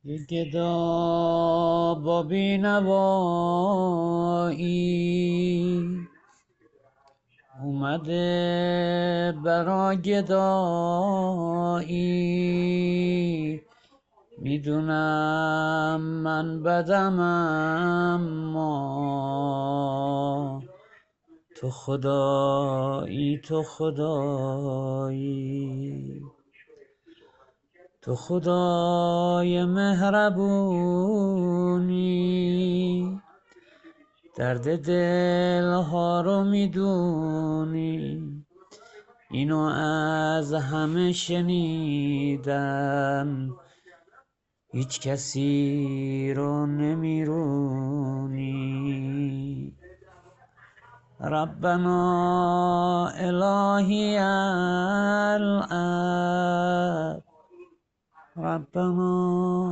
یه گدا با بینوایی اومده برا گدایی. میدونم من بدم اما تو خدایی، تو خدایی، تو خدای مهربونی، درد دلها رو میدونی. اینو از همه شنیدم، هیچ کسی رو نمیرونی. ربنا الهی الاب، ربنا